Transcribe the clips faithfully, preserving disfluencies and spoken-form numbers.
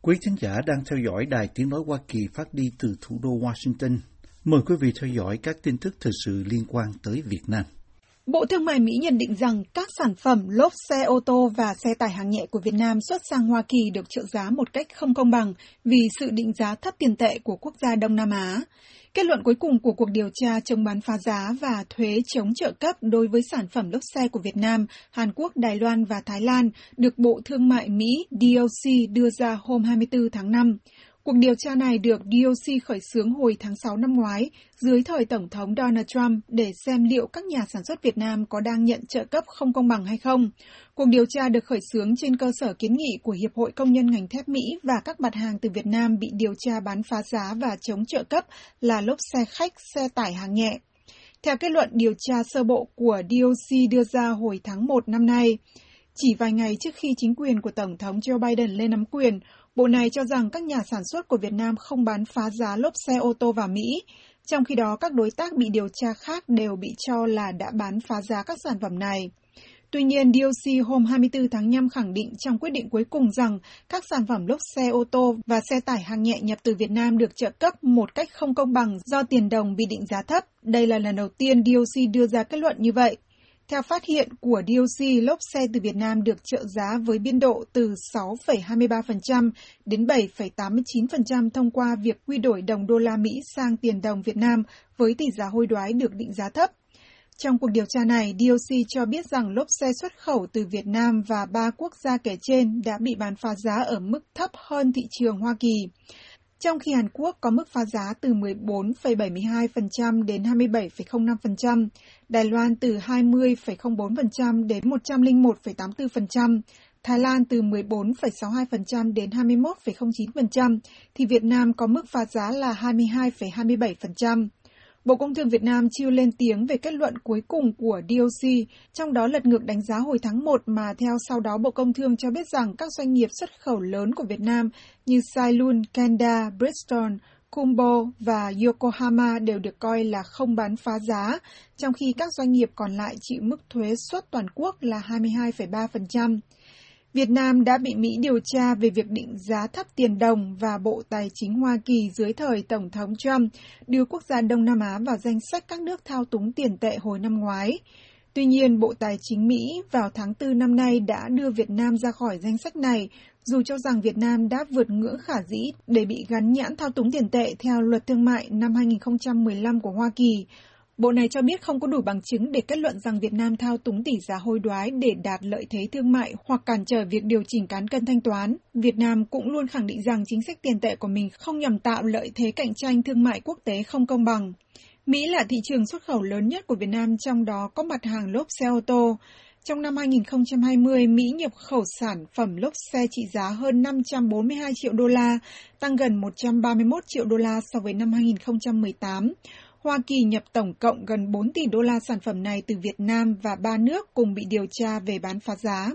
Quý thính giả đang theo dõi Đài Tiếng Nói Hoa Kỳ phát đi từ thủ đô Washington. Mời quý vị theo dõi các tin tức thời sự liên quan tới Việt Nam. Bộ Thương mại Mỹ nhận định rằng các sản phẩm lốp xe ô tô và xe tải hạng nhẹ của Việt Nam xuất sang Hoa Kỳ được trợ giá một cách không công bằng vì sự định giá thấp tiền tệ của quốc gia Đông Nam Á. Kết luận cuối cùng của cuộc điều tra chống bán phá giá và thuế chống trợ cấp đối với sản phẩm lốp xe của Việt Nam, Hàn Quốc, Đài Loan và Thái Lan được Bộ Thương mại Mỹ D O C đưa ra hôm hai mươi tư tháng năm. Cuộc điều tra này được D O C khởi xướng hồi tháng sáu năm ngoái dưới thời Tổng thống Donald Trump để xem liệu các nhà sản xuất Việt Nam có đang nhận trợ cấp không công bằng hay không. Cuộc điều tra được khởi xướng trên cơ sở kiến nghị của Hiệp hội Công nhân ngành thép Mỹ và các mặt hàng từ Việt Nam bị điều tra bán phá giá và chống trợ cấp là lốp xe khách, xe tải hạng nhẹ. Theo kết luận điều tra sơ bộ của D O C đưa ra hồi tháng một năm nay, chỉ vài ngày trước khi chính quyền của Tổng thống Joe Biden lên nắm quyền, Bộ này cho rằng các nhà sản xuất của Việt Nam không bán phá giá lốp xe ô tô vào Mỹ. Trong khi đó, các đối tác bị điều tra khác đều bị cho là đã bán phá giá các sản phẩm này. Tuy nhiên, D O C hôm hai mươi tư tháng năm khẳng định trong quyết định cuối cùng rằng các sản phẩm lốp xe ô tô và xe tải hạng nhẹ nhập từ Việt Nam được trợ cấp một cách không công bằng do tiền đồng bị định giá thấp. Đây là lần đầu tiên D O C đưa ra kết luận như vậy. Theo phát hiện của D O C, lốp xe từ Việt Nam được trợ giá với biên độ từ sáu phẩy hai mươi ba phần trăm đến bảy phẩy tám mươi chín phần trăm thông qua việc quy đổi đồng đô la Mỹ sang tiền đồng Việt Nam với tỷ giá hối đoái được định giá thấp. Trong cuộc điều tra này, D O C cho biết rằng lốp xe xuất khẩu từ Việt Nam và ba quốc gia kể trên đã bị bán phá giá ở mức thấp hơn thị trường Hoa Kỳ, trong khi Hàn Quốc có mức phá giá từ mười bốn phẩy bảy mươi hai phần trăm đến hai mươi bảy phẩy không năm phần trăm, Đài Loan từ hai mươi phẩy không bốn phần trăm đến một trăm lẻ một phẩy tám mươi tư phần trăm, Thái Lan từ mười bốn phẩy sáu mươi hai phần trăm đến hai mươi mốt phẩy không chín phần trăm, thì Việt Nam có mức phá giá là hai mươi hai phẩy hai mươi bảy phần trăm. Bộ Công Thương Việt Nam chưa lên tiếng về kết luận cuối cùng của D O C, trong đó lật ngược đánh giá hồi tháng một mà theo sau đó Bộ Công Thương cho biết rằng các doanh nghiệp xuất khẩu lớn của Việt Nam như Sailun, Kanda, Bridgestone, Kumbo và Yokohama đều được coi là không bán phá giá, trong khi các doanh nghiệp còn lại chịu mức thuế suất toàn quốc là hai mươi hai phẩy ba phần trăm. Việt Nam đã bị Mỹ điều tra về việc định giá thấp tiền đồng và Bộ Tài chính Hoa Kỳ dưới thời Tổng thống Trump đưa quốc gia Đông Nam Á vào danh sách các nước thao túng tiền tệ hồi năm ngoái. Tuy nhiên, Bộ Tài chính Mỹ vào tháng tư năm nay đã đưa Việt Nam ra khỏi danh sách này, dù cho rằng Việt Nam đã vượt ngưỡng khả dĩ để bị gắn nhãn thao túng tiền tệ theo Luật Thương mại năm hai nghìn không trăm mười lăm của Hoa Kỳ. Bộ này cho biết không có đủ bằng chứng để kết luận rằng Việt Nam thao túng tỷ giá hối đoái để đạt lợi thế thương mại hoặc cản trở việc điều chỉnh cán cân thanh toán. Việt Nam cũng luôn khẳng định rằng chính sách tiền tệ của mình không nhằm tạo lợi thế cạnh tranh thương mại quốc tế không công bằng. Mỹ là thị trường xuất khẩu lớn nhất của Việt Nam, trong đó có mặt hàng lốp xe ô tô. Trong năm hai nghìn không trăm hai mươi, Mỹ nhập khẩu sản phẩm lốp xe trị giá hơn năm trăm bốn mươi hai triệu đô la, tăng gần một trăm ba mươi mốt triệu đô la so với năm hai nghìn không trăm mười tám. Hoa Kỳ nhập tổng cộng gần bốn tỷ đô la sản phẩm này từ Việt Nam và ba nước cùng bị điều tra về bán phá giá.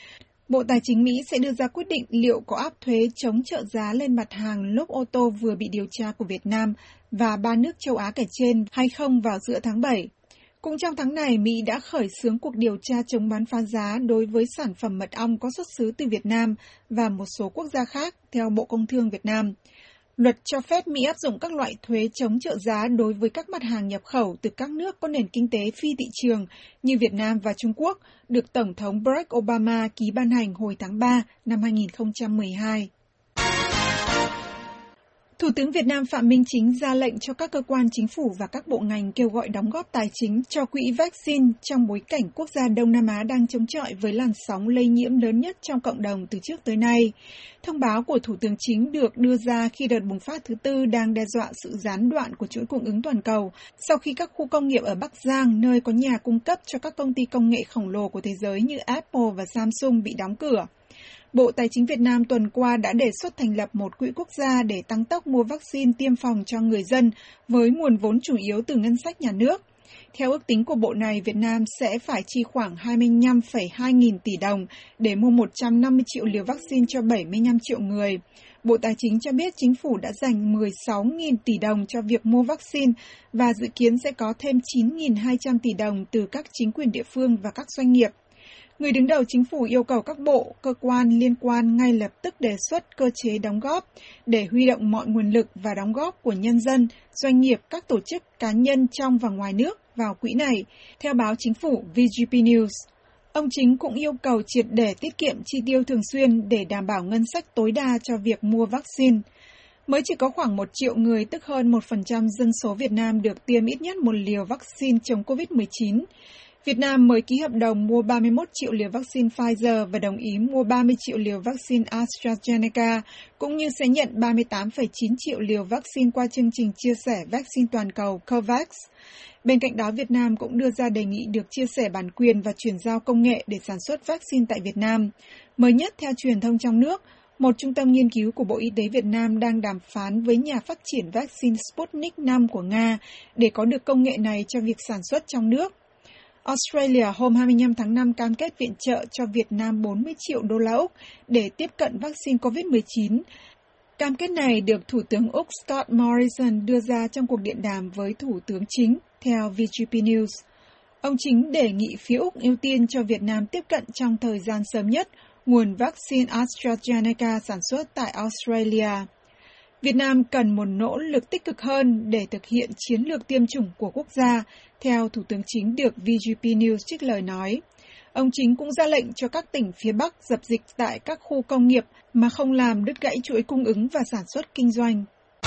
Bộ Tài chính Mỹ sẽ đưa ra quyết định liệu có áp thuế chống trợ giá lên mặt hàng lốp ô tô vừa bị điều tra của Việt Nam và ba nước châu Á kể trên hay không vào giữa tháng bảy. Cũng trong tháng này, Mỹ đã khởi xướng cuộc điều tra chống bán phá giá đối với sản phẩm mật ong có xuất xứ từ Việt Nam và một số quốc gia khác, theo Bộ Công Thương Việt Nam. Luật cho phép Mỹ áp dụng các loại thuế chống trợ giá đối với các mặt hàng nhập khẩu từ các nước có nền kinh tế phi thị trường như Việt Nam và Trung Quốc, được Tổng thống Barack Obama ký ban hành hồi tháng ba năm hai nghìn không trăm mười hai. Thủ tướng Việt Nam Phạm Minh Chính ra lệnh cho các cơ quan chính phủ và các bộ ngành kêu gọi đóng góp tài chính cho quỹ vaccine trong bối cảnh quốc gia Đông Nam Á đang chống chọi với làn sóng lây nhiễm lớn nhất trong cộng đồng từ trước tới nay. Thông báo của Thủ tướng Chính được đưa ra khi đợt bùng phát thứ tư đang đe dọa sự gián đoạn của chuỗi cung ứng toàn cầu, sau khi các khu công nghiệp ở Bắc Giang, nơi có nhà cung cấp cho các công ty công nghệ khổng lồ của thế giới như Apple và Samsung bị đóng cửa. Bộ Tài chính Việt Nam tuần qua đã đề xuất thành lập một quỹ quốc gia để tăng tốc mua vaccine tiêm phòng cho người dân với nguồn vốn chủ yếu từ ngân sách nhà nước. Theo ước tính của bộ này, Việt Nam sẽ phải chi khoảng hai mươi lăm phẩy hai nghìn tỷ đồng để mua một trăm năm mươi triệu liều vaccine cho bảy mươi lăm triệu người. Bộ Tài chính cho biết chính phủ đã dành mười sáu nghìn tỷ đồng cho việc mua vaccine và dự kiến sẽ có thêm chín nghìn hai trăm tỷ đồng từ các chính quyền địa phương và các doanh nghiệp. Người đứng đầu chính phủ yêu cầu các bộ, cơ quan liên quan ngay lập tức đề xuất cơ chế đóng góp để huy động mọi nguồn lực và đóng góp của nhân dân, doanh nghiệp, các tổ chức cá nhân trong và ngoài nước vào quỹ này, theo báo chính phủ vê giê pê News. Ông Chính cũng yêu cầu triệt để tiết kiệm chi tiêu thường xuyên để đảm bảo ngân sách tối đa cho việc mua vaccine. Mới chỉ có khoảng một triệu người, tức hơn một phần trăm dân số Việt Nam được tiêm ít nhất một liều vaccine chống covid mười chín. Việt Nam mới ký hợp đồng mua ba mươi mốt triệu liều vaccine Pfizer và đồng ý mua ba mươi triệu liều vaccine AstraZeneca, cũng như sẽ nhận ba mươi tám phẩy chín triệu liều vaccine qua chương trình chia sẻ vaccine toàn cầu COVAX. Bên cạnh đó, Việt Nam cũng đưa ra đề nghị được chia sẻ bản quyền và chuyển giao công nghệ để sản xuất vaccine tại Việt Nam. Mới nhất, theo truyền thông trong nước, một trung tâm nghiên cứu của Bộ Y tế Việt Nam đang đàm phán với nhà phát triển vaccine Sputnik năm của Nga để có được công nghệ này cho việc sản xuất trong nước. Australia hôm hai mươi lăm tháng năm cam kết viện trợ cho Việt Nam bốn mươi triệu đô la Úc để tiếp cận vaccine covid mười chín. Cam kết này được Thủ tướng Úc Scott Morrison đưa ra trong cuộc điện đàm với Thủ tướng Chính, theo vê giê pê News. Ông Chính đề nghị phía Úc ưu tiên cho Việt Nam tiếp cận trong thời gian sớm nhất nguồn vaccine AstraZeneca sản xuất tại Australia. Việt Nam cần một nỗ lực tích cực hơn để thực hiện chiến lược tiêm chủng của quốc gia, theo Thủ tướng Chính được vê giê pê News trích lời nói. Ông Chính cũng ra lệnh cho các tỉnh phía Bắc dập dịch tại các khu công nghiệp mà không làm đứt gãy chuỗi cung ứng và sản xuất kinh doanh.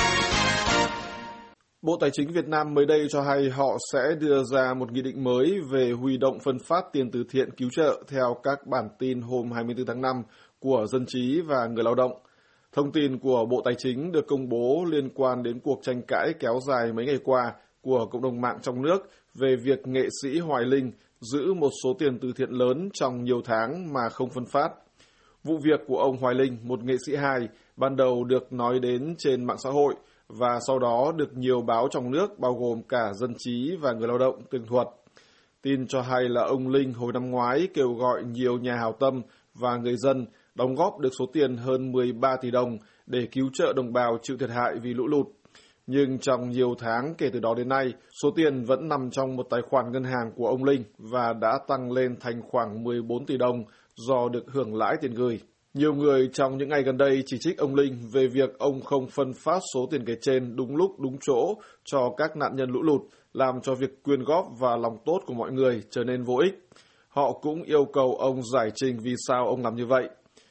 Bộ Tài chính Việt Nam mới đây cho hay họ sẽ đưa ra một nghị định mới về huy động phân phát tiền từ thiện cứu trợ theo các bản tin hôm hai mươi tư tháng năm của Dân trí và Người lao động. Thông tin của Bộ Tài chính được công bố liên quan đến cuộc tranh cãi kéo dài mấy ngày qua của cộng đồng mạng trong nước về việc nghệ sĩ Hoài Linh giữ một số tiền từ thiện lớn trong nhiều tháng mà không phân phát. Vụ việc của ông Hoài Linh, một nghệ sĩ hài, ban đầu được nói đến trên mạng xã hội và sau đó được nhiều báo trong nước bao gồm cả Dân trí và Người lao động tường thuật. Tin cho hay là ông Linh hồi năm ngoái kêu gọi nhiều nhà hảo tâm và người dân đóng góp được số tiền hơn mười ba tỷ đồng để cứu trợ đồng bào chịu thiệt hại vì lũ lụt. Nhưng trong nhiều tháng kể từ đó đến nay, số tiền vẫn nằm trong một tài khoản ngân hàng của ông Linh và đã tăng lên thành khoảng mười bốn tỷ đồng do được hưởng lãi tiền gửi. Nhiều người trong những ngày gần đây chỉ trích ông Linh về việc ông không phân phát số tiền kể trên đúng lúc đúng chỗ cho các nạn nhân lũ lụt, làm cho việc quyên góp và lòng tốt của mọi người trở nên vô ích. Họ cũng yêu cầu ông giải trình vì sao ông làm như vậy.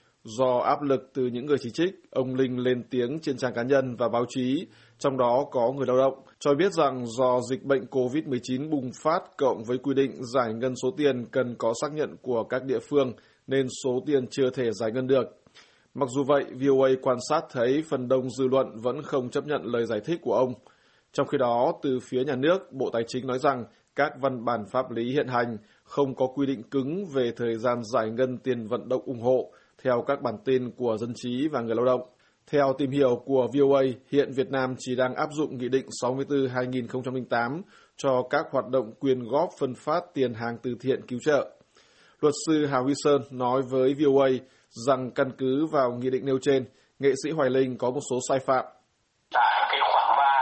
Do áp lực từ những người chỉ trích, ông Linh lên tiếng trên trang cá nhân và báo chí, trong đó có Người lao động, cho biết rằng do dịch bệnh covid mười chín bùng phát cộng với quy định giải ngân số tiền cần có xác nhận của các địa phương nên số tiền chưa thể giải ngân được. Mặc dù vậy, vê o a quan sát thấy phần đông dư luận vẫn không chấp nhận lời giải thích của ông. Trong khi đó, từ phía nhà nước, Bộ Tài chính nói rằng các văn bản pháp lý hiện hành không có quy định cứng về thời gian giải ngân tiền vận động ủng hộ, theo các bản tin của Dân trí và Người lao động. Theo tìm hiểu của vê o a, hiện Việt Nam chỉ đang áp dụng Nghị định sáu mươi tư hai nghìn không trăm lẻ tám cho các hoạt động quyên góp phân phát tiền hàng từ thiện cứu trợ. Luật sư Hà Huy Sơn nói với vê o a rằng căn cứ vào nghị định nêu trên, nghệ sĩ Hoài Linh có một số sai phạm. Tại cái khoản ba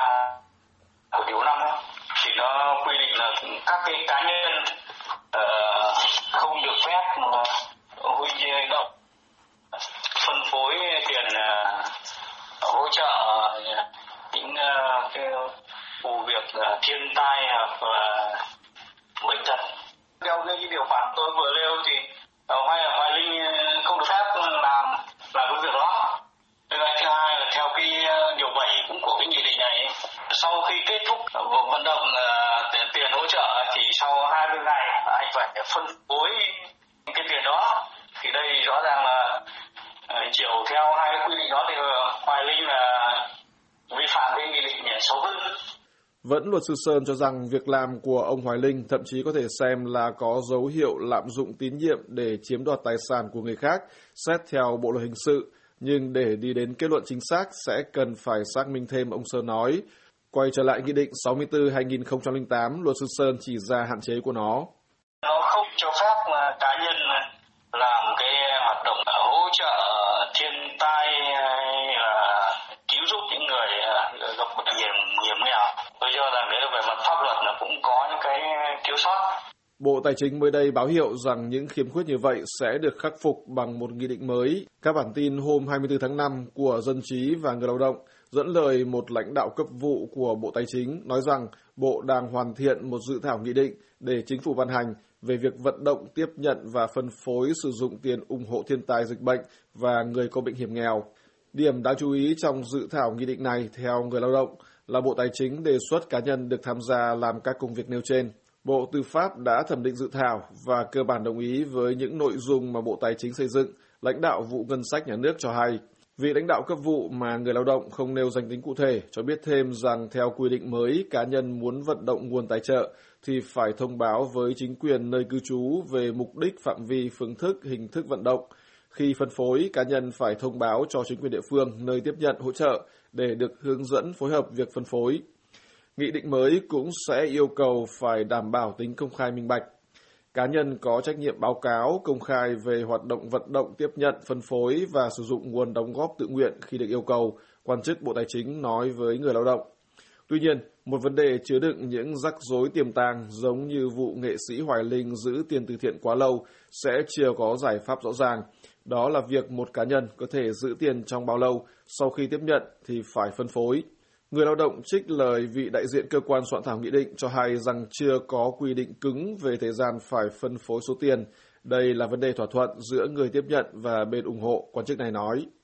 của điều năm thì nó quy định là các cái cá nhân uh, không được phép huy động phân phối tiền uh, hỗ trợ những uh, cái vụ việc uh, thiên tai hoặc là bệnh tật. Theo cái điều khoản tôi vừa nêu thì Hoài, Hoài Linh không được phép làm làm cái việc đó. Thứ hai là theo cái điều bảy cũng của cái nghị định này, sau khi kết thúc cuộc vận động uh, tiền hỗ trợ thì sau hai mươi ngày anh phải phân phối cái tiền đó. Thì đây rõ ràng là uh, chiều theo hai cái quy định đó thì Hoài Linh là vi phạm cái nghị định số hơn. Vẫn luật sư Sơn cho rằng việc làm của ông Hoài Linh thậm chí có thể xem là có dấu hiệu lạm dụng tín nhiệm để chiếm đoạt tài sản của người khác, xét theo Bộ luật hình sự. Nhưng để đi đến kết luận chính xác sẽ cần phải xác minh thêm, ông Sơn nói. Quay trở lại Nghị định sáu mươi tư hai nghìn không trăm lẻ tám, luật sư Sơn chỉ ra hạn chế của nó. Nó không cho phép cá nhân làm cái hoạt động hỗ trợ thiên tai hay là cứu giúp những người gặp bệnh hiểm, hiểm nghèo. Tôi cho rằng đấy là về mặt pháp luật là cũng có những cái thiếu sót. Bộ Tài chính mới đây báo hiệu rằng những khiếm khuyết như vậy sẽ được khắc phục bằng một nghị định mới. Các bản tin hôm hai mươi tư tháng năm của Dân trí và Người lao động dẫn lời một lãnh đạo cấp vụ của Bộ Tài chính nói rằng Bộ đang hoàn thiện một dự thảo nghị định để chính phủ ban hành về việc vận động tiếp nhận và phân phối sử dụng tiền ủng hộ thiên tai dịch bệnh và người có bệnh hiểm nghèo. Điểm đáng chú ý trong dự thảo nghị định này, theo Người lao động, là Bộ Tài chính đề xuất cá nhân được tham gia làm các công việc nêu trên. Bộ Tư pháp đã thẩm định dự thảo và cơ bản đồng ý với những nội dung mà Bộ Tài chính xây dựng, lãnh đạo vụ ngân sách nhà nước cho hay. Vị lãnh đạo cấp vụ mà Người lao động không nêu danh tính cụ thể cho biết thêm rằng theo quy định mới, cá nhân muốn vận động nguồn tài trợ thì phải thông báo với chính quyền nơi cư trú về mục đích, phạm vi, phương thức, hình thức vận động. Khi phân phối, cá nhân phải thông báo cho chính quyền địa phương nơi tiếp nhận hỗ trợ để được hướng dẫn phối hợp việc phân phối. Nghị định mới cũng sẽ yêu cầu phải đảm bảo tính công khai minh bạch. Cá nhân có trách nhiệm báo cáo công khai về hoạt động vận động tiếp nhận, phân phối và sử dụng nguồn đóng góp tự nguyện khi được yêu cầu, quan chức Bộ Tài chính nói với Người lao động. Tuy nhiên, một vấn đề chứa đựng những rắc rối tiềm tàng giống như vụ nghệ sĩ Hoài Linh giữ tiền từ thiện quá lâu sẽ chưa có giải pháp rõ ràng. Đó là việc một cá nhân có thể giữ tiền trong bao lâu, sau khi tiếp nhận thì phải phân phối. Người lao động trích lời vị đại diện cơ quan soạn thảo nghị định cho hay rằng chưa có quy định cứng về thời gian phải phân phối số tiền. Đây là vấn đề thỏa thuận giữa người tiếp nhận và bên ủng hộ, quan chức này nói.